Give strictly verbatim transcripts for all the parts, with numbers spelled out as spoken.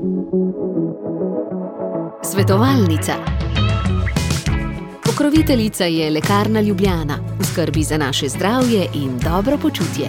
Svetovalnica. Pokroviteljica je Lekarna Ljubljana, v skrbi za naše zdravje in dobro počutje.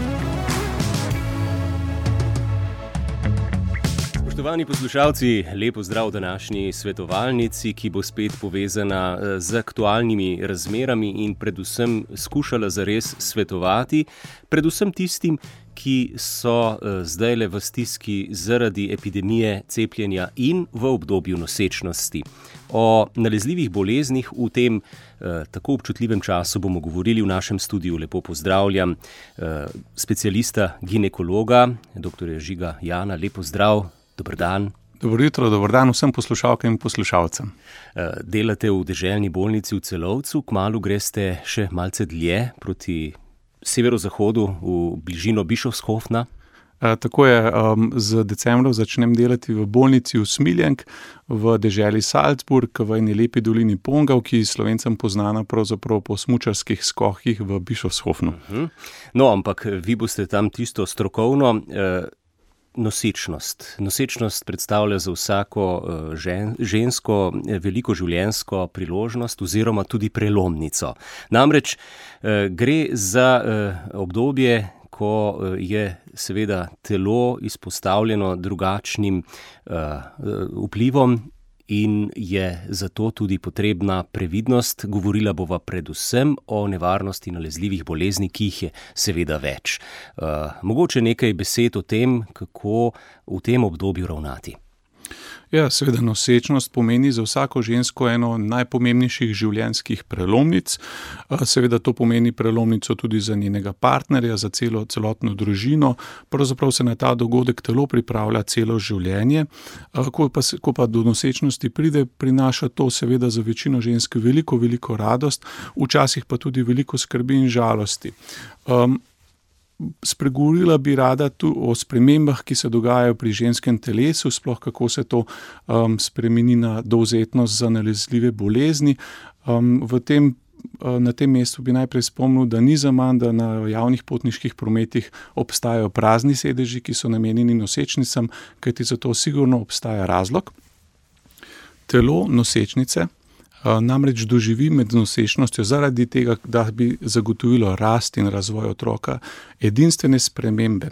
Spoštovani poslušalci, lep pozdrav v današnji svetovalnici, ki bo spet povezana z aktualnimi razmerami in predvsem skušala zares svetovati, predvsem tistim, ki so zdajle v stiski zaradi epidemije cepljenja in v obdobju nosečnosti. O nalezljivih boleznih v tem eh, tako občutljivem času bomo govorili v našem studiu. Lepo pozdravljam eh, specialista ginekologa, doktorja Žiga Jana. Lepo zdrav, dober dan. Dobro jutro, dober dan vsem poslušalkam in poslušalcem. Eh, delate v deželni bolnici v Celovcu, kmalu greste še malce dlje proti severozahodu v bližino Bischofshofna. E, tako je, um, z decembrom začnem delati v bolnici v Smiljenk, v deželi Salzburg, v eni lepi dolini Pongau, ki je Slovencem poznana pravzaprav po smučarskih skokih v Bischofshofnu. Uh-huh. No, ampak vi boste tam tisto strokovno. Eh, Nosečnost. Nosečnost predstavlja za vsako žen, žensko veliko življenjsko priložnost oziroma tudi prelomnico. Namreč eh, gre za eh, obdobje, ko je seveda telo izpostavljeno drugačnim eh, vplivom in je zato tudi potrebna previdnost. Govorila bova predvsem o nevarnosti nalezljivih bolezni, ki jih je seveda več. Uh, mogoče nekaj besed o tem, kako v tem obdobju ravnati. Ja, seveda nosečnost pomeni za vsako žensko eno najpomembnejših življenjskih prelomnic. Seveda to pomeni prelomnico tudi za njenega partnerja, za celo, celotno družino. Pravzaprav se na ta dogodek telo pripravlja celo življenje. Ko pa, ko pa do nosečnosti pride, prinaša to seveda za večino žensk veliko, veliko radost, včasih pa tudi veliko skrbi in žalosti. Um, Spregovorila bi rada tu o spremembah, ki se dogajajo pri ženskem telesu, sploh kako se to um, spremeni na dovzetnost za nalezljive bolezni. Um, v tem, uh, na tem mestu bi najprej spomnil, da ni zaman, da na javnih potniških prometih obstajajo prazni sedeži, ki so namenjeni nosečnicam, kajti za to sigurno obstaja razlog. Telo nosečnice namreč doživi med nosečnostjo zaradi tega, da bi zagotovilo rast in razvoj otroka edinstvene spremembe.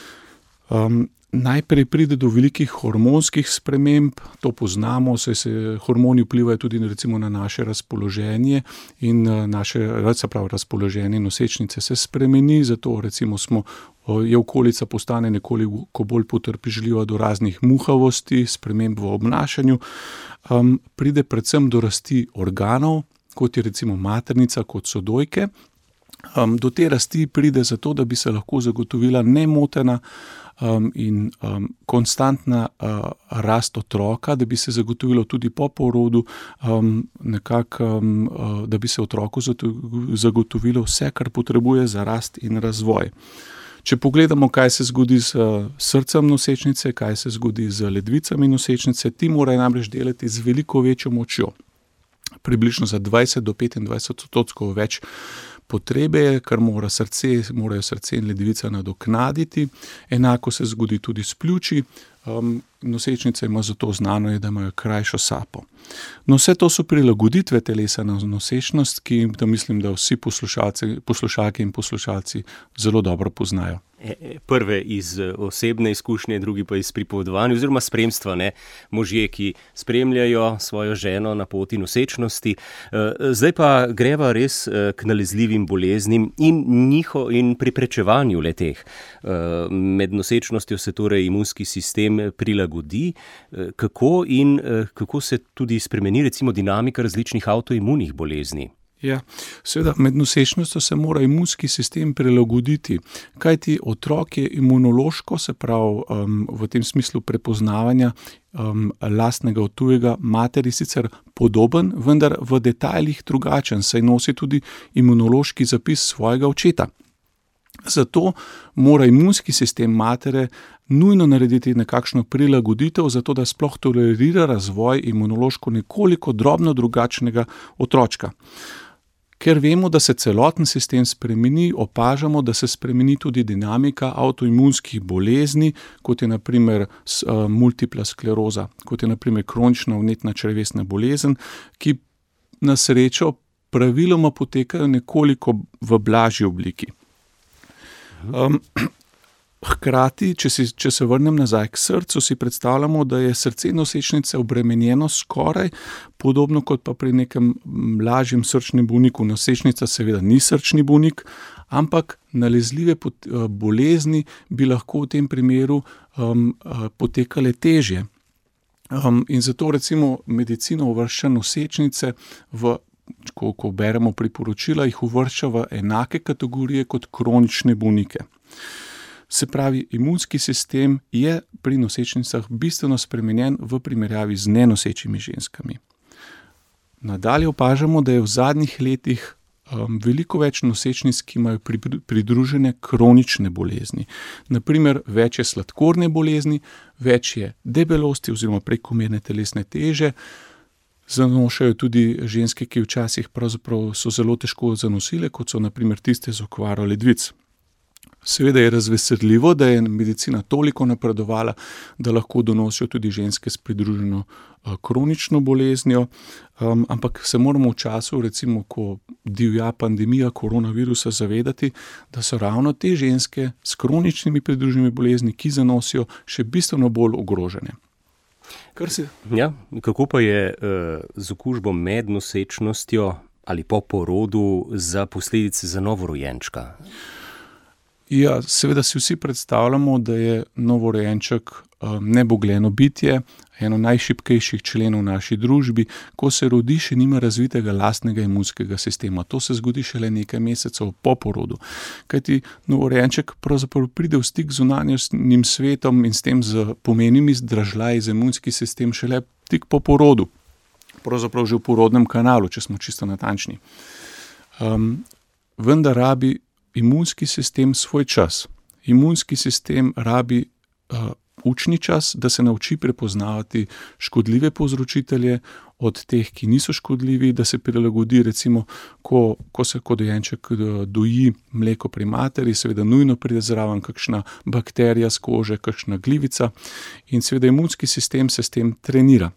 Um, najprej pride do velikih hormonskih sprememb, to poznamo, saj se hormoni vplivajo tudi recimo na naše razpoloženje in naše, se pravi, razpoloženje nosečnice se spremeni, zato recimo smo je okolica postane nekoliko bolj potrpežljiva do raznih muhavosti, sprememb v obnašanju. Um, pride predvsem do rasti organov, kot je recimo maternica, kot so dojke. Um, do te rasti pride zato, da bi se lahko zagotovila nemotena um, in um, konstantna uh, rast otroka, da bi se zagotovilo tudi po porodu, um, nekako, um, uh, da bi se otroku zagotovilo vse, kar potrebuje za rast in razvoj. Če pogledamo, kaj se zgodi z srcem nosečnice, kaj se zgodi z ledvicami nosečnice, ti morajo namreč delati z veliko večjo močjo. Približno za dvajset do petindvajset odstotkov več potrebe, kar mora srce, morajo srce in ledvica nadoknaditi. Enako se zgodi tudi s pljuči. Um, nosečnica ima zato znano, je, da imajo krajšo sapo. No, vse to so prilagoditve telesa na nosečnost, ki da mislim, da vsi poslušalke in poslušalci zelo dobro poznajo. Prve iz osebne izkušnje, drugi pa iz pripovedovanja oziroma spremstva, ne, možje, ki spremljajo svojo ženo na poti nosečnosti. Zdaj pa greva res k nalezljivim boleznim in njiho in preprečevanju le-teh. Med nosečnostjo se torej imunski sistem prilagodi. Kako in kako se tudi spremeni recimo dinamika različnih avtoimunih bolezni? Ja, seveda med nosečnostjo se mora imunski sistem prilagoditi, kajti otrok je imunološko, se pravi um, v tem smislu prepoznavanja um, lastnega od tujega, materi sicer podoben, vendar v detajlih drugačen, saj nosi tudi imunološki zapis svojega očeta. Zato mora imunski sistem matere nujno narediti nekakšno prilagoditev, zato da sploh tolerira razvoj imunološko nekoliko drobno drugačnega otročka. Ker vemo, da se celoten sistem spremeni, opažamo, da se spremeni tudi dinamika avtoimunskih bolezni, kot je na primer multipla skleroza, kot je na primer kronična vnetna črevesna bolezen, ki na srečo praviloma potekajo nekoliko v blažji obliki. Um, Hkrati, če, si, če se vrnem nazaj k srcu, si predstavljamo, da je srce nosečnice obremenjeno skoraj podobno kot pa pri nekem lažjem srčnem bolniku. Nosečnica seveda ni srčni bolnik, ampak nalezljive bolezni bi lahko v tem primeru um, potekale težje. Um, in zato recimo medicina uvršča nosečnice v, ko, ko beremo priporočila, jih uvršča v enake kategorije kot kronične bolnike. Se pravi, imunski sistem je pri nosečnicah bistveno spremenjen v primerjavi z nenosečimi ženskami. Nadalje opažamo, da je v zadnjih letih um, veliko več nosečnic, ki imajo pridružene kronične bolezni. Naprimer, več je sladkorne bolezni, več je debelosti oziroma prekomerne telesne teže, zanošajo tudi ženske, ki včasih pravzaprav so zelo težko zanosile, kot so naprimer tiste z okvaro ledvic. Seveda je razveseljivo, da je medicina toliko napredovala, da lahko donosijo tudi ženske s pridruženo uh, kronično boleznijo, um, ampak se moramo v času, recimo, ko divja pandemija koronavirusa, zavedati, da so ravno te ženske s kroničnimi pridruženimi bolezni, ki zanosijo, še bistveno bolj ogrožene. Kar se... Ja, kako pa je uh, z okužbo med nosečnostjo ali po porodu za posledice za novorojenčka? Ja, seveda si vsi predstavljamo, da je novorojenček um, nebogljeno bitje, eno najšibkejših členov v naši družbi. Ko se rodi, še nima razvitega lastnega imunskega sistema. To se zgodi šele nekaj mesecev po porodu. Kajti novorojenček pravzaprav pride v stik z zunanjim svetom in s tem z pomembnimi dražljaji za imunski sistem šele tik po porodu. Pravzaprav že v porodnem kanalu, če smo čisto natančni. Um, vendar rabi imunski sistem svoj čas. Imunski sistem rabi uh, učni čas, da se nauči prepoznavati škodljive povzročitelje od teh, ki niso škodljivi, da se prilagodi, recimo, ko, ko se kot dojenček doji mleko pri materi, seveda nujno pride zraven kakšna bakterija z kože, kakšna glivica in seveda imunski sistem se s tem trenira.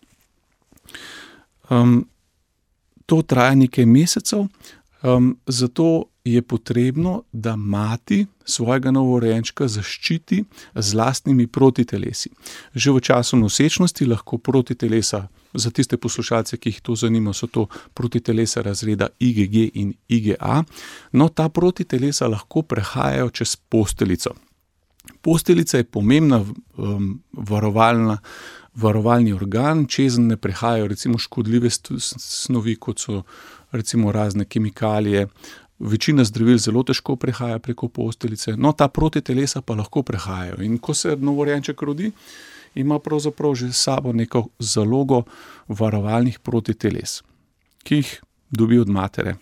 Um, to traja nekaj mesecev, um, zato je potrebno, da mati svojega novorojenčka zaščiti z lastnimi protitelesi. Že v času nosečnosti lahko protitelesa, za tiste poslušalce, ki jih to zanima, so to protitelesa razreda I G G in I G A, no ta protitelesa lahko prehajajo čez posteljico. Posteljica je pomembna um, varovalna, varovalni organ, čezenj ne prehajajo recimo škodljive snovi, kot so recimo razne kemikalije. Večina zdravil zelo težko prehaja preko posteljice, no ta protitelesa pa lahko prehajajo. In ko se novorojenček rodi, ima pravzaprav že s sabo neko zalogo varovalnih protiteles, ki jih dobi od matere.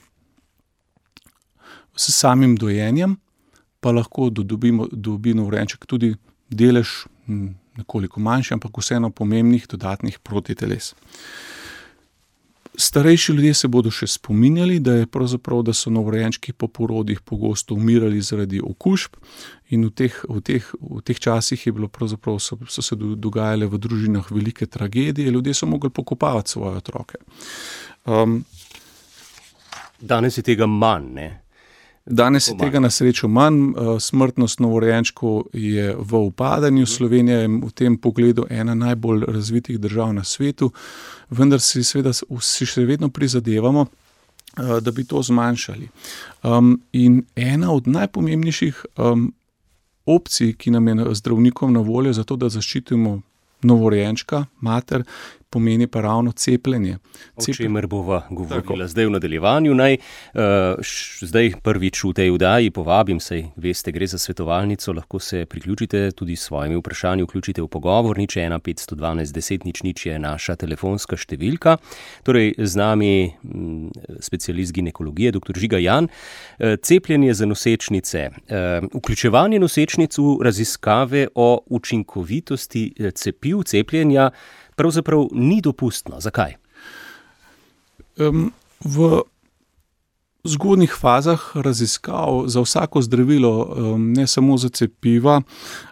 S samim dojenjem pa lahko dobimo, dobi novorojenček tudi delež nekoliko manjši, ampak vseeno pomembnih dodatnih protiteles. Starejši ljudje se bodo še spominjali, da je pravzaprav, da so novorojenčki po porodih pogosto umirali zaradi okužb in v teh, v teh, v teh časih je bilo pravzaprav, so, so se dogajale v družinah velike tragedije, ljudje so mogli pokopavati svoje otroke. Um, Danes je tega manj, ne? Danes je tega na srečo manj, smrtnost novorojenčkov je v upadanju, Slovenija je v tem pogledu ena najbolj razvitih držav na svetu, vendar si seveda vsi še vedno prizadevamo, da bi to zmanjšali. Um, in ena od najpomembnejših um, opcij, ki nam je zdravnikom na voljo za to, da zaščitimo novorojenčka, mater, pomeni pa ravno cepljenje. O čemer bova govorila zdaj v nadaljevanju. Naj uh, š, zdaj prvič v tej vdaji povabim, saj veste, gre za svetovalnico, lahko se priključite tudi s svojimi vprašanji, vključite v pogovor, nič ena petsto dvanajst deset nič nič je naša telefonska številka. Torej z nami m, specialist ginekologije, doktor Žiga Jan. Uh, cepljenje za nosečnice, uh, vključevanje nosečnic v raziskave o učinkovitosti cepiv, cepljenja, pravzaprav ni dopustno. Zakaj? Um, v zgodnjih fazah raziskav za vsako zdravilo, ne samo za cepiva,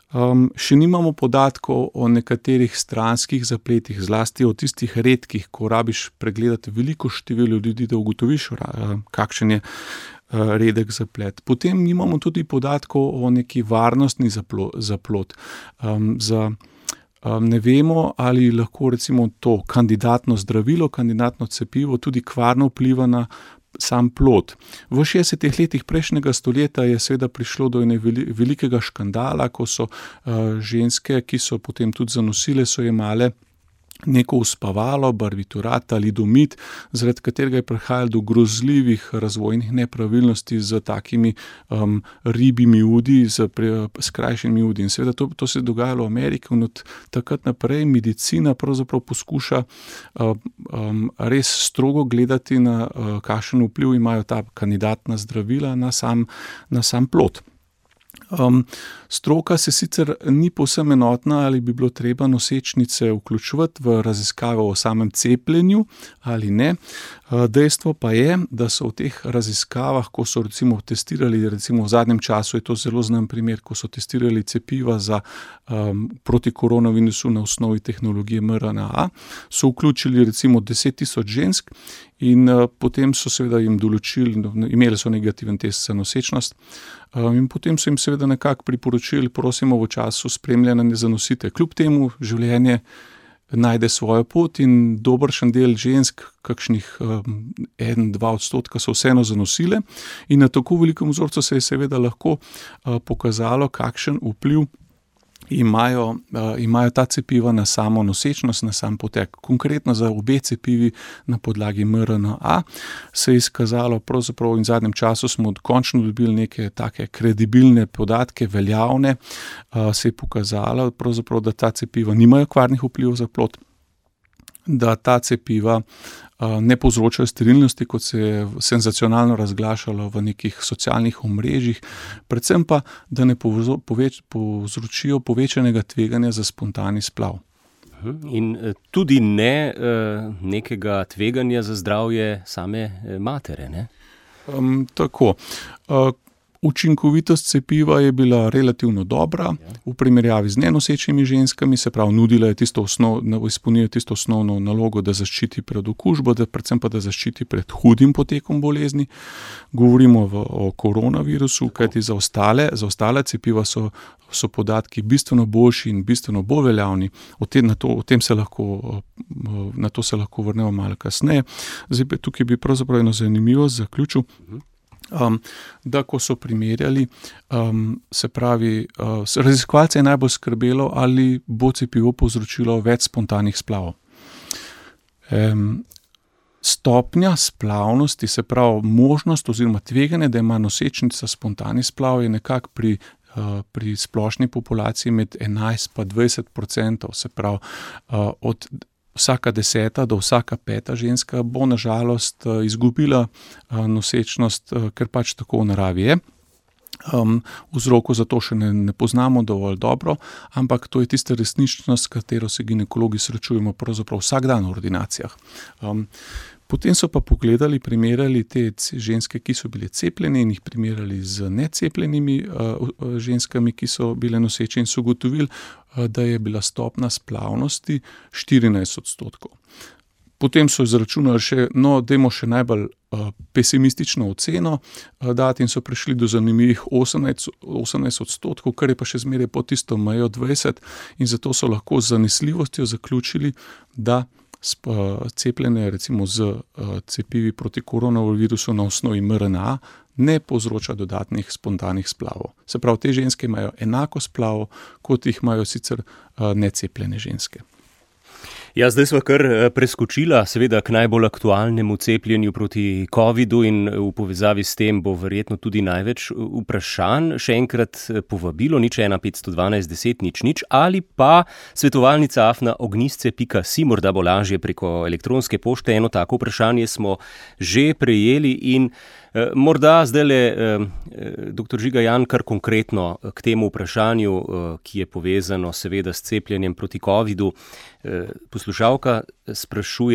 še nimamo podatkov o nekaterih stranskih zapletih, zlasti o tistih redkih, ko rabiš pregledati veliko število ljudi, da ugotoviš, kakšen je redek zaplet. Potem nimamo tudi podatkov o neki varnostni zaplot. Za Ne vemo, ali lahko recimo to kandidatno zdravilo, kandidatno cepivo tudi kvarno vpliva na sam plod. V šestdesetih letih prejšnjega stoletja je seveda prišlo do ene velikega škandala, ko so ženske, ki so potem tudi zanosile, so jemale neko uspavalo, barbiturat ali domit, zaradi katerega je prihajalo do grozljivih razvojnih nepravilnosti z takimi um, ribjimi udi, z skrajšenimi udi. In seveda to, to se je dogajalo v Ameriki in od takrat naprej medicina pravzaprav poskuša um, um, res strogo gledati na uh, kakšen vpliv imajo ta kandidatna zdravila na sam, na sam plod. Um, stroka se sicer ni povsem enotna, ali bi bilo treba nosečnice vključevati v raziskave o samem cepljenju ali ne. Dejstvo pa je, da so v teh raziskavah, ko so recimo testirali, recimo v zadnjem času je to zelo znan primer, ko so testirali cepiva za um, proti koronavirusu na osnovi tehnologije em er en a, so vključili recimo deset tisoč žensk in uh, potem so seveda jim določili, imeli so negativen test za nosečnost, um, in potem so jim seveda nekako priporočili, prosimo v času spremljanja ne zanosite. Kljub temu življenje najde svojo pot in dobršen del žensk, kakšnih um, en, dva odstotka so vseeno zanosile in na tako velikem vzorcu se je seveda lahko uh, pokazalo, kakšen vpliv imajo, uh, imajo ta cepiva na samo nosečnost, na sam potek. Konkretno za obe cepivi na podlagi em er en a se je izkazalo, pravzaprav in v zadnjem času smo končno dobili neke take kredibilne podatke, veljavne, uh, se je pokazalo, pravzaprav, da ta cepiva nimajo kvarnih vplivov za plod, da ta cepiva uh, ne povzročajo sterilnosti, kot se je senzacionalno razglašalo v nekih socialnih omrežjih, predvsem pa, da ne povzo, poveč, povzročijo povečanega tveganja za spontani splav. In tudi ne nekega tveganja za zdravje same matere, ne? Um, tako. Uh, Učinkovitost cepiva je bila relativno dobra v primerjavi z nenosečimi ženskami, se pravi, nudila je tisto osnovno, izpolnjuje tisto osnovno nalogo, da zaščiti pred okužbo, da predvsem pa da zaščiti pred hudim potekom bolezni. Govorimo v, o koronavirusu, kajti za ostale, za ostale cepiva so, so podatki bistveno boljši in bistveno bolj veljavni. O tem, na, to, o tem se lahko, na to se lahko vrnemo malo kasneje. Zdaj, tukaj bi pravzaprav eno zanimivost zaključil. Um, da ko so primerjali, um, se pravi, uh, raziskovalce je najbolj skrbelo, ali bo cepivo povzročilo več spontanih splavov. Um, stopnja splavnosti, se pravi možnost oziroma tveganje, da ima nosečnica spontani splav, je nekako pri, uh, pri splošni populaciji med enajst pa dvajset procentov, se pravi uh, od vsaka deseta do vsaka peta ženska bo nažalost izgubila nosečnost, ker pač tako v naravi je. Um, vzroku za to še ne, ne poznamo dovolj dobro, ampak to je tista resničnost, s katero se ginekologi srečujemo pravzaprav vsak dan v ordinacijah. Um, Potem so pa pogledali, primerjali te ženske, ki so bile cepljene in jih primerjali z necepljenimi uh, ženskami, ki so bile noseče in so ugotovili, uh, da je bila stopna splavnosti štirinajst odstotkov. Potem so izračunali še, no, dajmo še najbolj uh, pesimistično oceno uh, dati in so prišli do zanimivih osemnajst odstotkov, kar je pa še zmeraj pod tisto mejo dvajset in zato so lahko z zanesljivostjo zaključili, da cepljene recimo z cepivi proti koronavirusu na osnovi em er en a ne povzroča dodatnih spontanih splavov. Se pravi, te ženske imajo enako splavov, kot jih imajo sicer necepljene ženske. Ja, zdaj sva kar preskočila seveda k najbolj aktualnemu cepljenju proti covidu in v povezavi s tem bo verjetno tudi največ vprašanj. Še enkrat povabilo nič ena petsto dvanajst deset nič nič ali pa svetovalnica afna ognjisce pika si, morda bo lažje preko elektronske pošte. Eno tako vprašanje smo že prejeli in eh, morda zdajle eh, doktor Žiga Jan kar konkretno k temu vprašanju, eh, ki je povezano seveda s cepljenjem proti covidu. Poslušalka sprašuje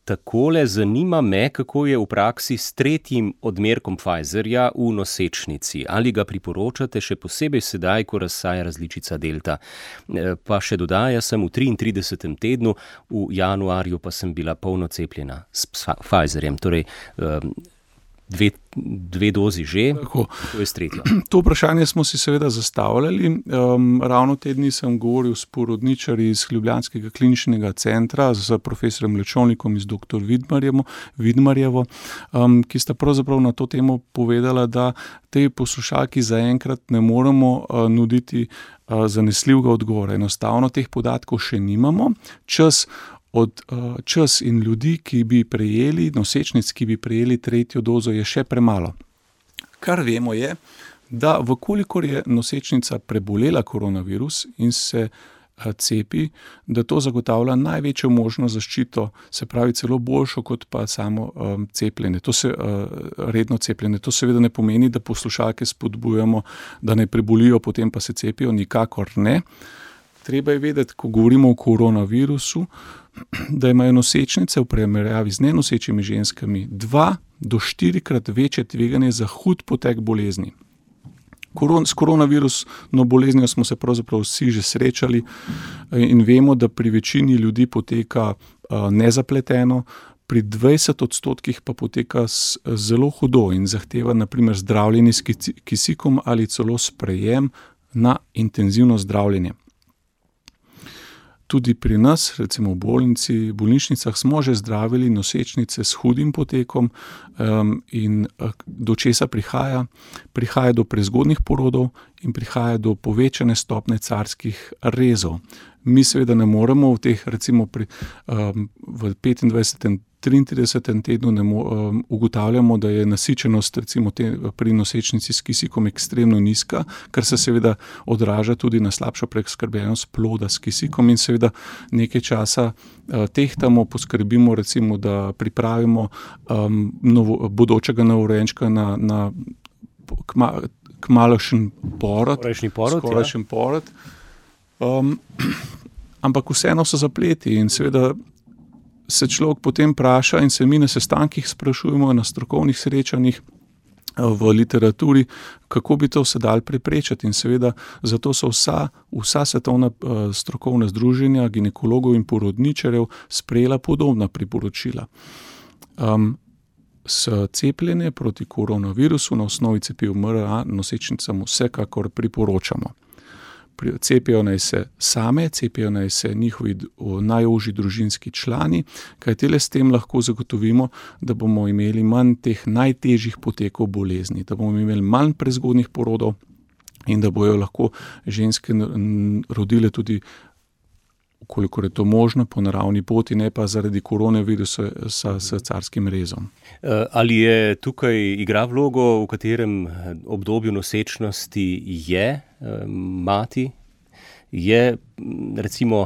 takole, zanima me, kako je v praksi s tretjim odmerkom Pfizerja v nosečnici. Ali ga priporočate še posebej sedaj, ko razsaja različica Delta? Pa še dodaja, sem v triintridesetem tednu, v januarju pa sem bila polno cepljena s Pfizerjem. Torej, Dve, dve dozi že, tako. To je s tretjo. To vprašanje smo si seveda zastavljali. Um, ravno te dni sem govoril s porodničarji iz Ljubljanskega kliničnega centra, z profesorjem Lečovnikom iz doktor Vidmarjevo, um, ki sta pravzaprav na to temo povedala, da tej poslušalki zaenkrat ne moremo uh, nuditi uh, zanesljivega odgovora. Enostavno teh podatkov še nimamo. Čas Od uh, čas in ljudi, ki bi prejeli, nosečnic, ki bi prejeli tretjo dozo, je še premalo. Kar vemo je, da vkolikor je nosečnica prebolela koronavirus in se uh, cepi, da to zagotavlja največjo možno zaščito, se pravi celo boljšo kot pa samo um, cepljenje. To se, uh, redno cepljenje. To seveda ne pomeni, da poslušalke spodbujamo, da ne prebolijo, potem pa se cepijo, nikakor ne. Treba je vedeti, ko govorimo o koronavirusu, da imajo nosečnice v primerjavi z nenosečimi ženskami dva do štirikrat večje tveganje za hud potek bolezni. Koron, s koronavirusno boleznijo smo se pravzaprav vsi že srečali in vemo, da pri večini ljudi poteka uh, nezapleteno, pri dvajset odstotkih pa poteka s, zelo hudo in zahteva na primer zdravljenje s kisikom ali celo sprejem na intenzivno zdravljenje. Tudi pri nas, recimo v bolnici, bolnišnicah, smo že zdravili nosečnice s hudim potekom um, in do česa prihaja? Prihaja do prezgodnjih porodov in prihaja do povečane stopnje carskih rezov. Mi seveda ne moremo v teh, recimo pri, um, v petindvajsetem, triintridesetem tednu ne mo, um, ugotavljamo, da je nasičenost recimo te, pri nosečnici s kisikom ekstremno nizka, kar se seveda odraža tudi na slabšo preskrbljenost ploda s kisikom in seveda nekaj časa uh, tehtamo, poskrbimo recimo, da pripravimo um, novo, bodočega novorojenčka na, na kma, kmalošen porod, skorajšnji porod, skorajšnji porod. Um, ampak vseeno so zapleti in seveda se človek potem vpraša in se mi na sestankih sprašujemo, na strokovnih srečanjih v literaturi, kako bi to se dal preprečiti. In seveda zato so vsa, vsa svetovna uh, strokovna združenja ginekologov in porodničarjev sprejela podobna priporočila. Um, s cepljenje proti koronavirusu na osnovi cepiv em er en a nosečnicam vsekakor priporočamo. Cepijo naj se same, cepijo naj se njihovi najožji družinski člani, kajti le s tem lahko zagotovimo, da bomo imeli manj teh najtežjih potekov bolezni, da bomo imeli manj prezgodnjih porodov in da bojo lahko ženske rodile tudi, koliko je to možno, po naravni poti, ne pa zaradi koronavirusa s carskim rezom. Ali je tukaj igra vlogo, v katerem obdobju nosečnosti je mati? Je recimo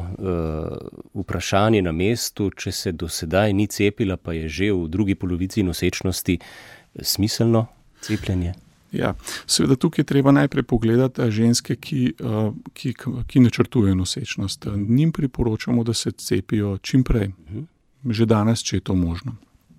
vprašanje na mestu, če se do sedaj ni cepila, pa je že v drugi polovici nosečnosti, smiselno cepljenje? Ja, seveda tukaj treba najprej pogledati ženske, ki, ki, ki načrtujejo nosečnost. Njim priporočamo, da se cepijo čim prej, že danes, če je to možno.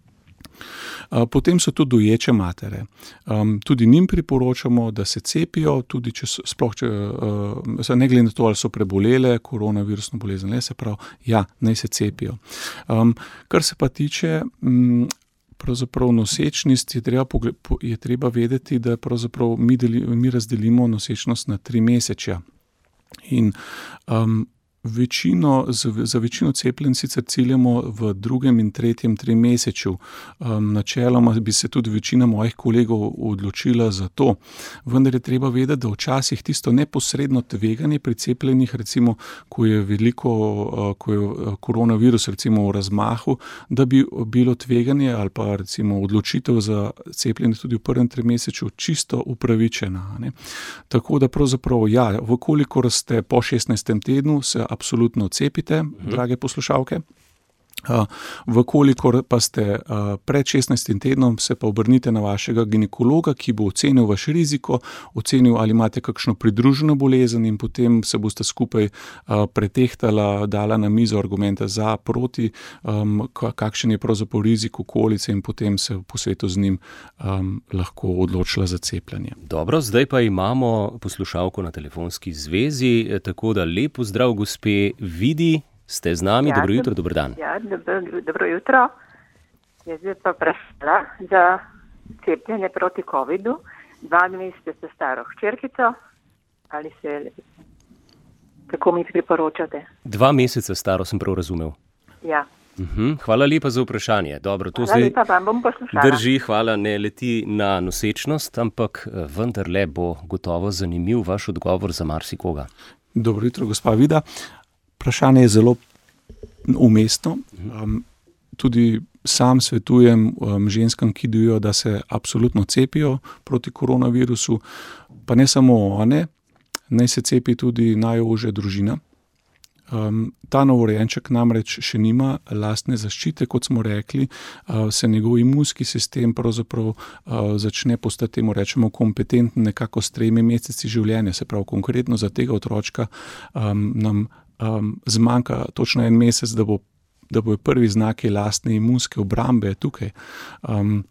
Potem so tu doječe matere. Tudi njim priporočamo, da se cepijo, tudi če so, sploh, če, ne glede na to, ali so prebolele koronavirusno bolezen, ne, se pravi, ja, naj se cepijo. Kar se pa tiče pravzaprav nosečnost, je treba, je treba vedeti, da pravzaprav mi, deli, mi razdelimo nosečnost na tri mesečja. In um, večino, za, za večino cepljenj sicer ciljamo v drugem in tretjem trimesečju. Um, načeloma bi se tudi večina mojih kolegov odločila za to. Vendar je treba vedeti, da včasih tisto neposredno tveganje pri cepljenjih, recimo, ko je veliko, uh, ko je koronavirus recimo v razmahu, da bi bilo tveganje ali pa recimo odločitev za cepljenje tudi v prvem trimesečju čisto upravičena. Ne? Tako da pravzaprav, ja, vkolikor ste po šestnajstem tednu, se absolutno cepite, drage poslušalke. Uh, Vkolikor pa ste uh, pred šestnajstim tednom, se pa obrnite na vašega ginekologa, ki bo ocenil vaš riziko, ocenil, ali imate kakšno pridruženo bolezen in potem se boste skupaj uh, pretehtala, dala na mizo argumente za, proti, um, kakšen je pravzaprav rizik okolice in potem se v posvetu z njim um, lahko odločila za cepljenje. Dobro, zdaj pa imamo poslušalko na telefonski zvezi, tako da lep pozdrav gospe Vidi. Ste z nami, ja, dobro jutro, dober dan. Ja, dobro, dobro jutro. Jaz bi pa vprašala za cepljenje proti covidu. Dva meseca ste staro hčerkico, ali se, kako mi priporočate? Dva meseca staro, sem prav razumel. Ja. Uhum, hvala lepa za vprašanje. Dobro, to hvala zdaj lepa, vam bom poslušala. Drži, hvala, ne leti na nosečnost, ampak vendarle bo gotovo zanimiv vaš odgovor za marsikoga. Dobro jutro, gospa Vida. Vprašanje je zelo umestno. Um, tudi sam svetujem um, ženskam, ki dojijo, da se absolutno cepijo proti koronavirusu, pa ne samo one, naj se cepi tudi najožja družina. Um, ta novorojenček namreč še nima lastne zaščite, kot smo rekli, uh, se njegov imunski sistem pravzaprav uh, začne postati, temu rečemo, kompetenten nekako s tremi meseci življenja, se pravi konkretno za tega otročka um, nam Um, zmanjka točno en mesec, da bo, da bo prvi znaki lastne imunske obrambe tukaj. Um,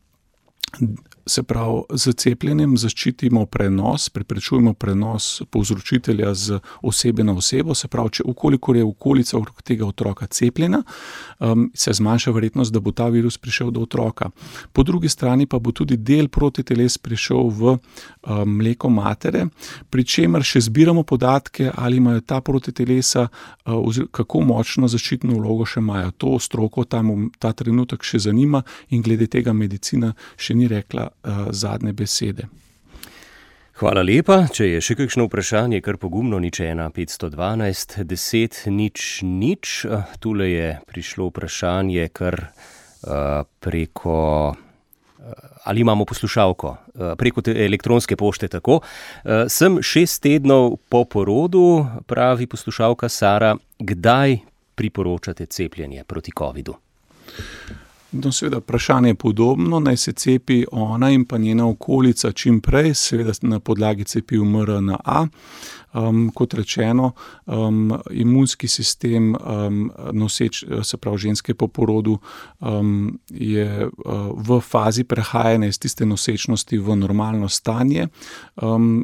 se pravi, z cepljenjem zaščitimo prenos, preprečujemo prenos povzročitelja z osebe na osebo, se pravi, če ukolikor je okolica okrog tega otroka cepljena, um, se zmanjša verjetnost, da bo ta virus prišel do otroka. Po drugi strani pa bo tudi del protiteles prišel v um, mleko matere, pri čemer še zbiramo podatke, ali imajo ta protitelesa, uh, kako močno zaščitno vlogo še imajo. To stroko tam ta trenutek še zanima in glede tega medicina še ni rekla uh, zadnje besede. Hvala lepa. Če je še kakšno vprašanje, kar pogumno, nič ena petsto dvanajst deset nič nič. Tule je prišlo vprašanje kar uh, preko, uh, ali imamo poslušalko, uh, preko te elektronske pošte, tako. Uh, sem šest tednov po porodu, pravi poslušalka Sara, kdaj priporočate cepljenje proti covidu? No, seveda, vprašanje je podobno, naj se cepi ona in pa njena okolica čim prej, seveda na podlagi cepiv em er en a. Um, kot rečeno, um, imunski sistem um, noseč, se pravi ženske po porodu, um, je uh, v fazi prehajanja iz tiste nosečnosti v normalno stanje. Um,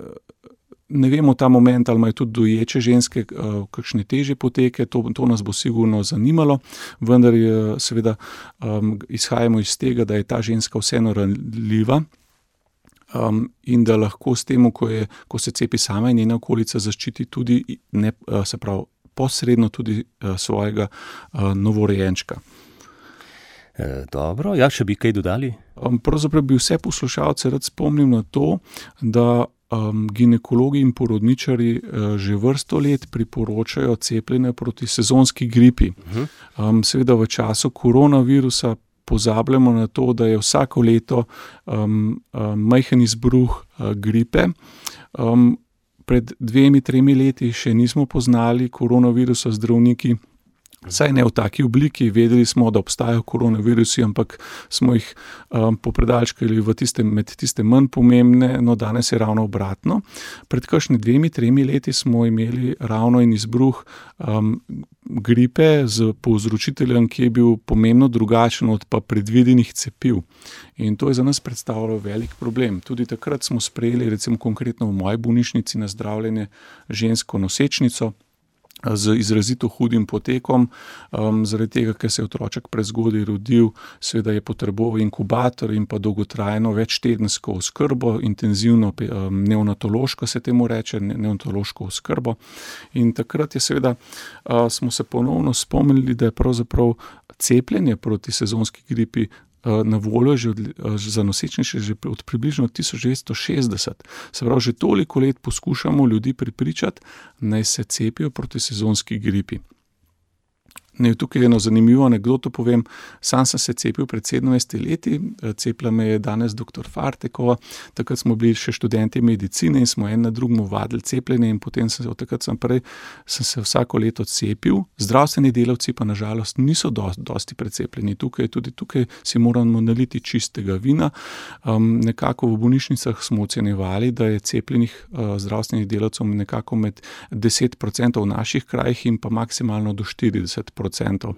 Ne vemo ta moment, ali imajo tudi doječe ženske uh, kakšne težje poteke, to, to nas bo sigurno zanimalo, vendar je, seveda um, izhajamo iz tega, da je ta ženska vseeno ranljiva um, in da lahko s tem, ko, je, ko se cepi sama in njena okolica, zaščiti tudi, ne, uh, se pravi, posredno tudi uh, svojega uh, novorojenčka. E, dobro, ja, še bi kaj dodali? Um, pravzaprav bi vse poslušalce rad spomnil na to, da Um, ginekologi in porodničari uh, že vrsto let priporočajo cepljenje proti sezonski gripi. Um, seveda v času koronavirusa pozabljamo na to, da je vsako leto um, um, majhen izbruh uh, gripe. Um, pred dvemi, tremi leti še nismo poznali koronavirusa zdravniki, saj ne v taki obliki, vedeli smo, da obstajajo koronavirusi, ampak smo jih um, popredalčkali v tiste, med tiste manj pomembne, no danes je ravno obratno. Pred kakšne dvemi, tremi leti smo imeli ravno en izbruh um, gripe z povzročiteljem, ki je bil pomembno drugačen od pa predvidenih cepiv. In to je za nas predstavljalo velik problem. Tudi takrat smo sprejeli, recimo konkretno v moji bolnišnici, na zdravljenje žensko nosečnico z izrazito hudim potekom, um, zaradi tega, ker se je otroček prezgodaj rodil, seveda je potreboval inkubator in pa dolgotrajno večtedensko oskrbo, intenzivno um, neonatološko se temu reče, neonatološko oskrbo. In takrat je seveda, uh, smo se ponovno spomnili, da je pravzaprav cepljenje proti sezonski gripi na voljo že od, za nosečnice že od približno tisoč devetsto šestdeset. Se pravi, že toliko let poskušamo ljudi prepričati, naj se cepijo proti sezonski gripi. Ne, tukaj je eno zanimivo anekdoto povem. Sam sem se cepil pred sedemnajstimi leti, cepila me je danes doktor Fartekova, takrat smo bili še študenti medicine in smo en na drugemu vadili cepljenje in potem sem se, od takrat sem prej, sem se vsako leto cepil. Zdravstveni delavci pa nažalost niso dosti, dosti precepljeni. Tukaj, tudi tukaj si moramo naliti čistega vina. Um, nekako v bolnišnicah smo ocenjevali, da je cepljenih uh, zdravstvenih delavcev nekako med deset procentov v naših krajih in pa maksimalno do štirideset procentov.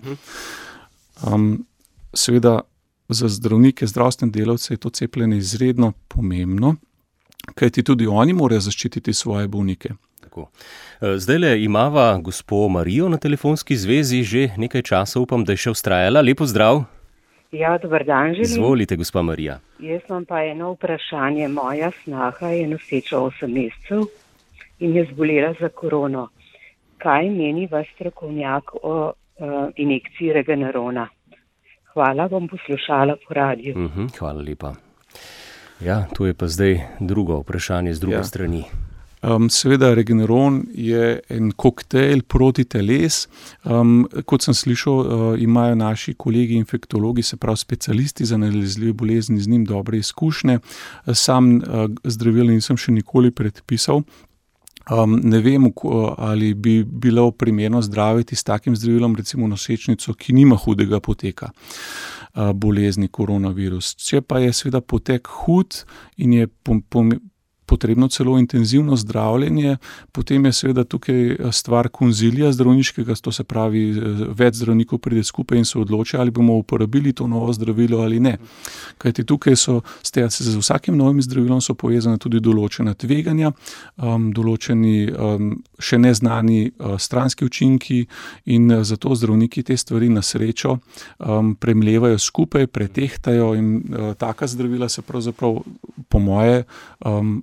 Um, seveda za zdravnike, zdravstvene delavce je to cepljenje izredno pomembno, kajti tudi oni morajo zaščititi svoje bolnike. Tako. Zdajle imava gospo Marijo na telefonski zvezi že nekaj časa, upam, da je še vztrajala. Lepo zdrav. Ja, dober dan želim. Izvolite, gospa Marija. Jaz imam pa eno vprašanje. Moja snaha je noseča osem mesecev in je zbolela za korono. Kaj meni vaš strokovnjak o Uh, injekciji Regenerona? Hvala, bom poslušala po radiju. Uh-huh, hvala lepa. Ja, to je pa zdaj drugo vprašanje z druge ja. strani. Um, seveda Regeneron je en koktejl proti teles. Um, kot sem slišal, uh, imajo naši kolegi infektologi, se pravi specialisti za nalezljive bolezni, z njim dobre izkušnje. Sam uh, zdravil nisem še nikoli predpisal. Um, ne vem, ali bi bilo primerno zdraviti s takim zdravilom, recimo nosečnico, ki nima hudega poteka uh, bolezni koronavirus. Če pa je seveda potek hud in je pom, pom, potrebno celo intenzivno zdravljenje, potem je seveda tukaj stvar konzilija zdravniškega, to se pravi, več zdravnikov pride skupaj in se odloči, ali bomo uporabili to novo zdravilo ali ne. Kajti tukaj so, z vsakim novim zdravilom so povezane tudi določena tveganja, um, določeni um, še neznani uh, stranski učinki in zato zdravniki te stvari na srečo um, premlevajo skupaj, pretehtajo in uh, taka zdravila se pravzaprav po moje um,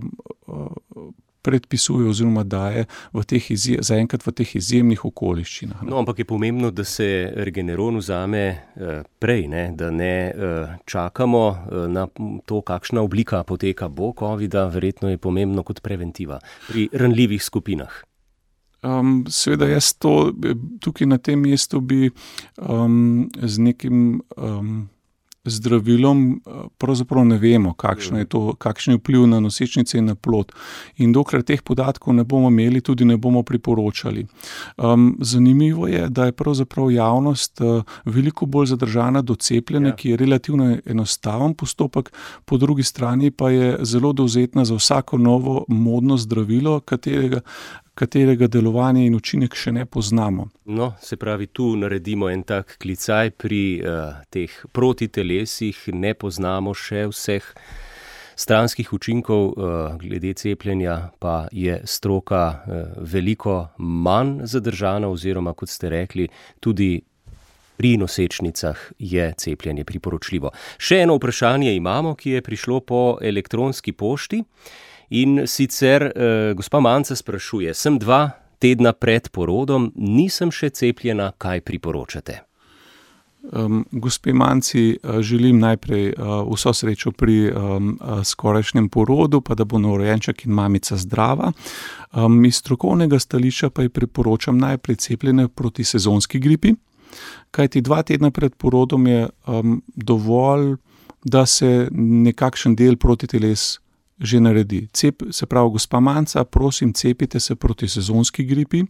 predpisuje oziroma daje v teh izje, zaenkrat v teh izjemnih okoliščinah. No, ampak je pomembno, da se Regeneron vzame prej, ne? Da ne čakamo na to, kakšna oblika poteka bo covida, verjetno je pomembno kot preventiva pri ranljivih skupinah. Um, seveda jaz to, tukaj na tem mestu bi um, z nekim um, zdravilom pravzaprav ne vemo, kakšno je to, kakšen je vpliv na nosečnice in na plod. In dokler teh podatkov ne bomo imeli, tudi ne bomo priporočali. Um, zanimivo je, da je pravzaprav javnost uh, veliko bolj zadržana do cepljenja, ja. ki je relativno enostaven postopek, po drugi strani pa je zelo dovzetna za vsako novo modno zdravilo, katerega katerega delovanje in učinek še ne poznamo. No, se pravi, tu naredimo en tak klicaj pri uh, teh protitelesih, ne poznamo še vseh stranskih učinkov, uh, glede cepljenja pa je stroka uh, veliko manj zadržana oziroma, kot ste rekli, tudi pri nosečnicah je cepljenje priporočljivo. Še eno vprašanje imamo, ki je prišlo po elektronski pošti. In sicer eh, gospa Manca sprašuje, sem dva tedna pred porodom, nisem še cepljena, kaj priporočate? Um, gospe Manci, želim najprej uh, vso srečo pri um, skorajšnjem porodu, pa da bo novorojenček in mamica zdrava. Um, iz strokovnega stališča pa ji priporočam najprej cepljenje proti sezonski gripi, kajti dva tedna pred porodom je um, dovolj, da se nekakšen del protiteles že naredi. Cep, se pravi, gospa Manca, prosim, cepite se proti sezonski gripi.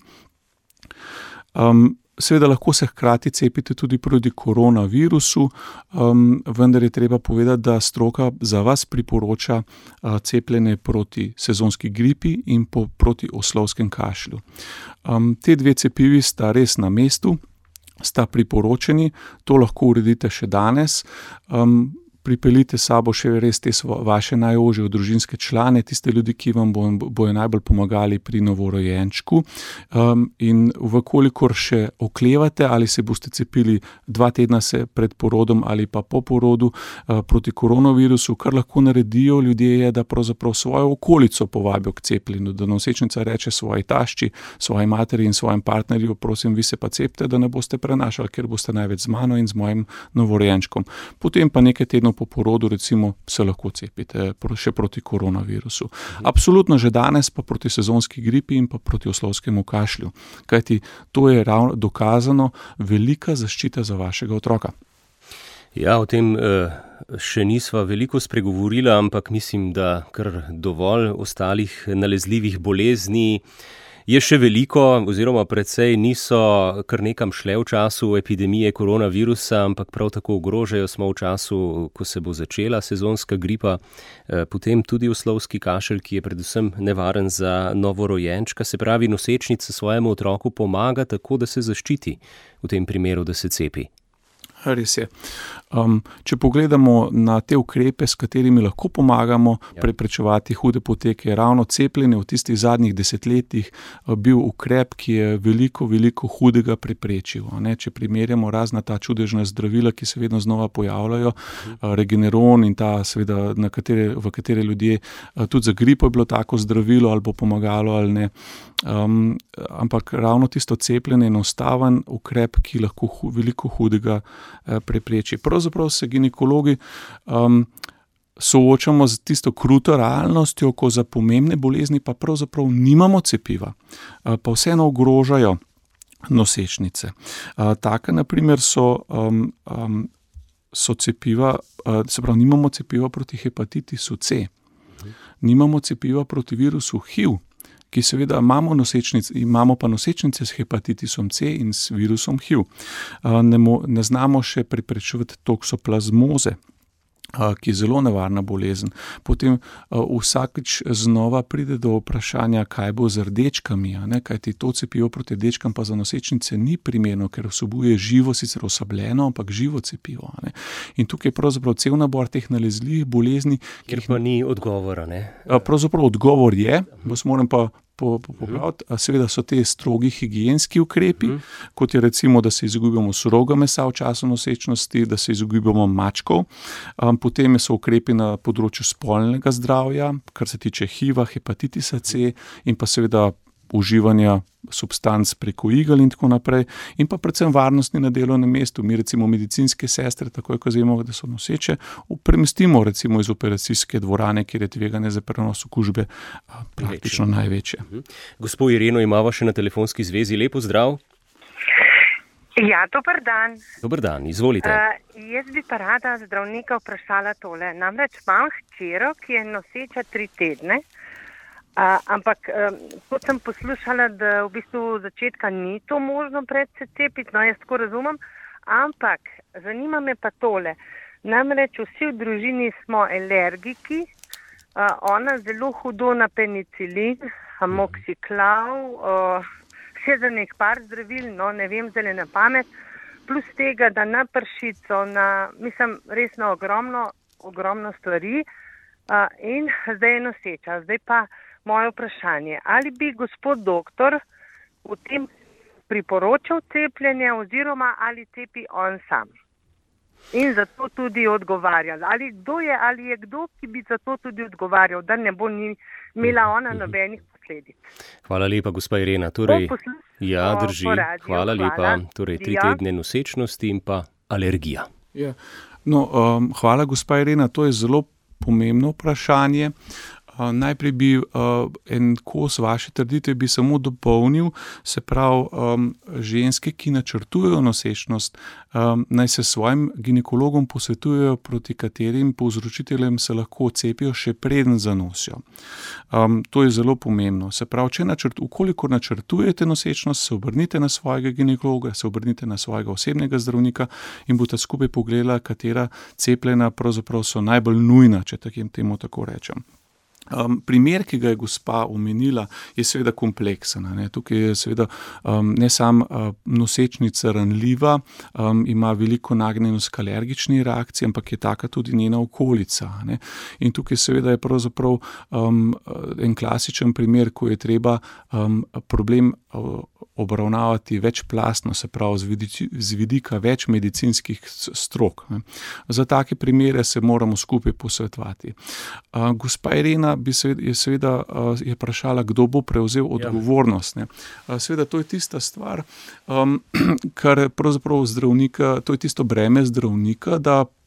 Um, seveda lahko se hkrati cepite tudi proti koronavirusu, um, vendar je treba povedati, da stroka za vas priporoča uh, cepljenje proti sezonski gripi in po, proti oslovskem kašlju. Um, te dve cepivi sta res na mestu, sta priporočeni, to lahko uredite še danes. Um, Pripeljite sabo še res te vaše najožje družinske člane, tiste ljudi, ki vam bo, bojo najbolj pomagali pri novorojenčku. Um, in vkolikor še oklevate, ali se boste cepili dva tedna se pred porodom ali pa po porodu uh, proti koronavirusu, kar lahko naredijo ljudje je, da pravzaprav svojo okolico povabijo k cepljenju, da nosečnica reče svoji tašči, svoji materi in svojem partnerju, prosim, vi se pa cepite, da ne boste prenašali, ker boste največ z mano in z mojim novorojenčkom. Potem pa nekaj tednov po porodu recimo se lahko cepite še proti koronavirusu. Absolutno že danes pa proti sezonski gripi in pa proti oslovskemu kašlju, kajti to je ravno dokazano velika zaščita za vašega otroka. Ja, o tem uh, še nisva veliko spregovorila, ampak mislim, da kar dovolj ostalih nalezljivih bolezni je še veliko, oziroma precej niso kar nekam šle v času epidemije koronavirusa, ampak prav tako ogrožajo smo v času, ko se bo začela sezonska gripa, uh, potem tudi oslovski kašelj, ki je predvsem nevaren za novorojenčka, se pravi nosečnica svojemu otroku pomaga tako, da se zaščiti, v tem primeru, da se cepi. Res je. Um, če pogledamo na te ukrepe, s katerimi lahko pomagamo ja. preprečevati hude poteke, ravno cepljenje v tistih zadnjih desetletjih bil ukrep, ki je veliko, veliko hudega preprečil. Ne? Če primerjamo razna ta čudežna zdravila, ki se vedno znova pojavljajo, uh, Regeneron in ta, seveda, na katere, v katere ljudje, uh, tudi za gripo je bilo tako zdravilo, ali bo pomagalo ali ne. Um, ampak ravno tisto cepljenje je enostaven ukrep, ki lahko hu, veliko hudega prepreči. Pravzaprav se ginekologi um, soočamo z tisto kruto realnostjo, ko za pomembne bolezni pa pravzaprav nimamo cepiva, uh, pa vseeno ogrožajo nosečnice. Uh, taka, na primer, so, um, um, so cepiva, uh, se pravi, nimamo cepiva proti hepatitisu C, nimamo cepiva proti virusu H I V, ki seveda imamo nosečnice, imamo pa nosečnice s hepatitisom C in s virusom H I V. Ne, mo, ne znamo še preprečevati toksoplazmoze, ki je zelo nevarna bolezen. Potem vsakič znova pride do vprašanja, kaj bo z rdečkami, ne? Kajti to cepivo proti rdečkam pa za nosečnice ni primerno, ker vsebuje živo, sicer osabljeno, ampak živo cepivo. Ne? In tukaj je pravzaprav cel nabor teh nalezljivih bolezni, ker pa ni odgovora, ne? Pravzaprav odgovor je, vas moram pa popraviti, seveda so te strogi higienski ukrepi, uh. kot je recimo, da se izogibamo surovega mesa v času nosečnosti, da se izogibamo mačkov, um, potem so ukrepi na področju spolnega zdravja, kar se tiče H I V-a, hepatitisa C in pa seveda uživanja substanc preko igel in tako naprej, in pa predvsem varnostni na delovnem mestu. Mi recimo medicinske sestre, takoj ko zvemo, da so noseče, premestimo recimo iz operacijske dvorane, kjer je tveganje za prenos okužbe praktično Večje. največje. Uh-huh. Gospo Ireno imamo še na telefonski zvezi. Lepo zdrav. Ja, dober dan. Dober dan, izvolite. Uh, jaz bi pa rada zdravnika vprašala tole. Namreč imam hčero, ki je noseča tri tedne, Uh, ampak um, kot sem poslušala, da v bistvu v začetka ni to možno pred se cepiti, no jaz tako razumem, ampak zanima me pa tole. Namreč vsi v družini smo alergiki, uh, ona zelo hudo na penicilin, amoksiklav, uh, še za nek par zdravil, no ne vem, zdaj na pamet, plus tega, da na pršico, na, mislim, resno ogromno, ogromno stvari uh, in zdaj je noseča. Zdaj pa moje vprašanje, ali bi gospod doktor v tem priporočal cepljenje oziroma ali cepi on sam? In zato tudi odgovarjal. Ali kdo je, ali je kdo, ki bi zato tudi odgovarjal, da ne bo ni imela ona nobenih posledic. Hvala lepa, gospa Irena. Torej, ja, drži. Hvala lepa. Torej, tri tedne nosečnosti in pa alergija. Ja. No, um, hvala, gospa Irena. To je zelo pomembno vprašanje. Uh, najprej bi uh, en kos vaše trditve bi samo dopolnil, se pravi, um, ženske, ki načrtujejo nosečnost, um, naj se svojim ginekologom posvetujejo, proti katerim povzročiteljem se lahko cepijo še preden zanosijo. Um, to je zelo pomembno. Se pravi, če načrt, ukoliko načrtujete nosečnost, se obrnite na svojega ginekologa, se obrnite na svojega osebnega zdravnika in boste skupaj pogledala, katera cepljenja pravzaprav so najbolj nujna, če takim temu tako rečem. Um, primer, ki ga je gospa omenila, je seveda kompleksen. Ne? Tukaj je seveda um, ne sam uh, nosečnica ranljiva, um, ima veliko nagnjenost k alergični reakciji, ampak je taka tudi njena okolica. Ne? In tukaj seveda je pravzaprav um, en klasičen primer, ko je treba um, problem uh, obravnavati večplastno, se pravi z, vidici, z vidika več medicinskih strok. Ne? Za take primere se moramo skupaj posvetovati. Uh, gospa Irena bi seveda, je seveda uh, je vprašala, kdo bo prevzel odgovornost. Ne? Uh, seveda to je tista stvar, um, kar pravzaprav zdravnika, to je tisto breme zdravnika, da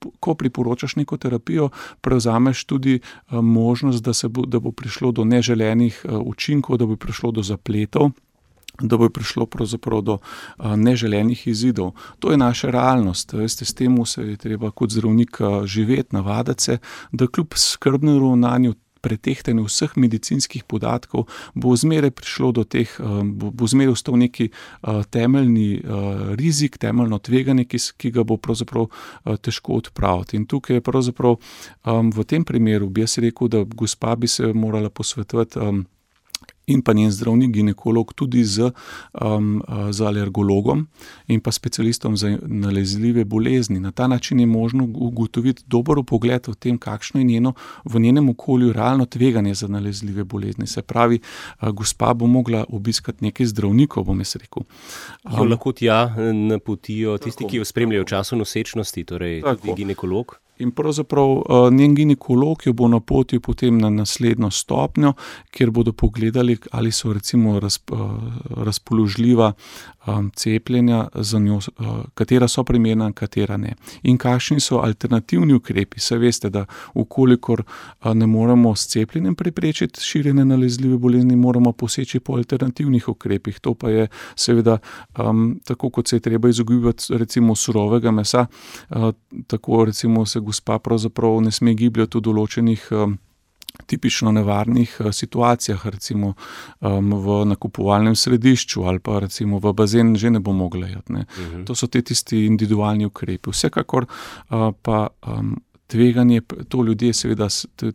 ko priporočaš neko terapijo, prevzameš tudi možnost, da, se bo, da bo prišlo do neželenih učinkov, da bo prišlo do zapletov, da bo prišlo pravzaprav do neželenih izidov. To je naša realnost. Veste, s tem se je treba kot zdravnik živeti, navaditi se, da kljub skrbnemu ravnanju, pretehtanju vseh medicinskih podatkov, bo zmeraj prišlo do teh, bo, bo zmeraj ostal neki temeljni rizik, temeljno tveganje, ki, ki ga bo pravzaprav težko odpraviti. In tukaj je pravzaprav v tem primeru bi jaz rekel, da gospa bi se morala posvetovati in pa njen zdravnik, ginekolog, tudi z, um, z alergologom in pa specialistom za nalezljive bolezni. Na ta način je možno ugotoviti dober pogled v tem, kakšno je njeno, v njenem okolju realno tveganje za nalezljive bolezni. Se pravi, gospa bo mogla obiskati nekaj zdravnikov, bom jaz rekel. Jo um, lahko tja napotijo tisti, tako, ki jo spremljajo v času nosečnosti, torej tako. Tudi ginekolog? In pravzaprav njen ginekolog jo bo napotil potem na naslednjo stopnjo, kjer bodo pogledali, ali so recimo razp, razpoložljiva um, cepljenja za njo, uh, katera so primerna, katera ne. In kakšni so alternativni ukrepi. Saj veste, da ukolikor uh, ne moremo s cepljenjem preprečiti širjenja nalezljive bolezni, moramo poseči po alternativnih ukrepih. To pa je seveda um, tako, kot se je treba izogibati recimo surovega mesa, uh, tako recimo se gospa pravzaprav ne sme gibljati v določenih um, tipično nevarnih uh, situacijah, recimo um, v nakupovalnem središču ali pa recimo v bazen že ne bo mogla jati. Ne. Uh-huh. To so te tisti individualni ukrepi. Vsekakor uh, pa um, tveganje, to ljudje seveda t,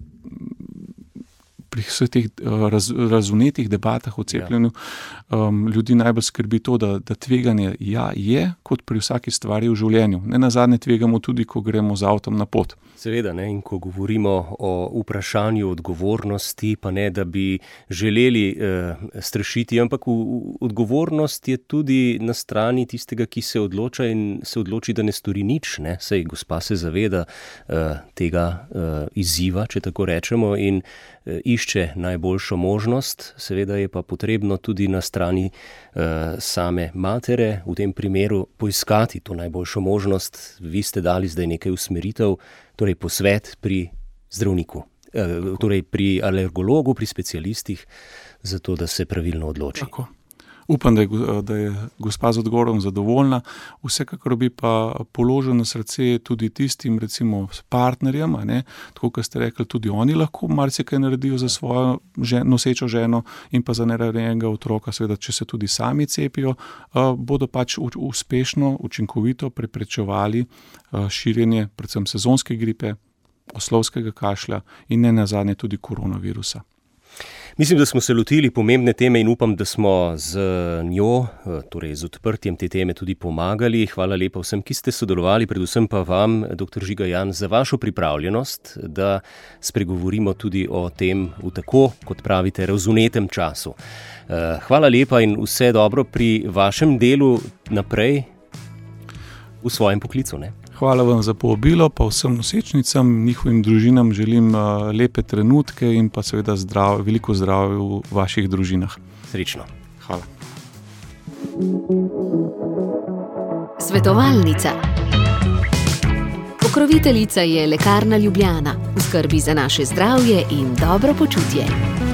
pri vseh teh raz, razvnetih debatah o cepljenju um, ljudi najbolj skrbi to, da, da tveganje ja, je, kot pri vsaki stvari v življenju. Ne nazadnje tvegamo tudi, ko gremo z avtom na pot. Seveda, ne, in ko govorimo o vprašanju odgovornosti, pa ne, da bi želeli eh, strašiti, ampak v, v, odgovornost je tudi na strani tistega, ki se odloča in se odloči, da ne stori nič. Ne. Sej gospa se zaveda eh, tega eh, izziva, če tako rečemo, in eh, išče najboljšo možnost, seveda je pa potrebno tudi na strani uh, same matere v tem primeru poiskati to najboljšo možnost. Vi ste dali zdaj nekaj usmeritev, torej posvet pri zdravniku, uh, torej pri alergologu, pri specialistih, zato da se pravilno odloči. Tako. Upam, da je, da je gospa z odgovorom zadovoljna. Vsekakor bi pa položil na srce tudi tistim, recimo, partnerjem, a ne, tako, kot ste rekli, tudi oni lahko marsikaj naredijo za svojo žen, nosečo ženo in pa za nerojenega otroka, seveda, če se tudi sami cepijo, uh, bodo pač u, uspešno, učinkovito preprečevali uh, širjenje predvsem sezonske gripe, oslovskega kašlja in ne nazadnje tudi koronavirusa. Mislim, da smo se lotili pomembne teme in upam, da smo z njo, torej z odprtjem te teme tudi pomagali. Hvala lepa vsem, ki ste sodelovali, predvsem pa vam, doktor Žiga Jan, za vašo pripravljenost, da spregovorimo tudi o tem v tako, kot pravite, razvnetem času. Hvala lepa in vse dobro pri vašem delu naprej v svojem poklicu, ne? Hvala vam za povabilo, pa vsem nosečnicam, njihovim družinam želim uh, lepe trenutke in pa seveda zdrav, veliko zdravja v vaših družinah. Srečno. Hvala. Svetovalnica. Pokroviteljica je Lekarna Ljubljana, v skrbi za naše zdravje in dobro počutje.